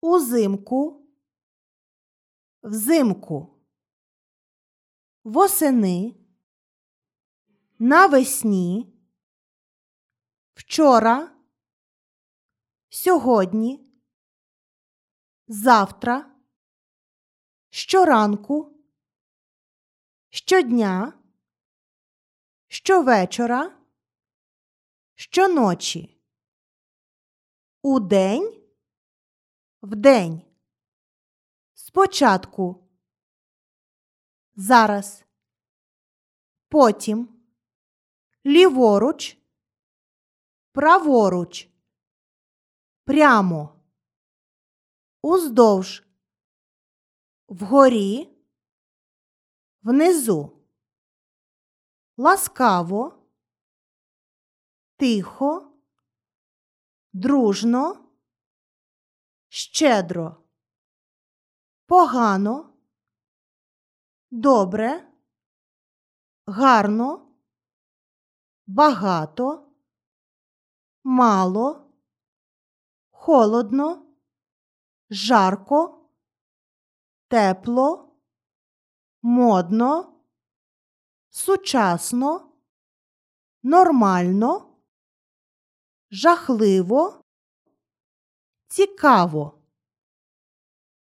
узимку, взимку, восени, навесні, вчора, сьогодні, завтра, щоранку, щодня, щовечора, щоночі, удень, вдень, спочатку, зараз, потім, ліворуч, праворуч, прямо, уздовж, вгорі, внизу, ласкаво, тихо, дружно, щедро, погано, добре, гарно, багато, мало, холодно, жарко, тепло, модно, сучасно, нормально, жахливо, цікаво.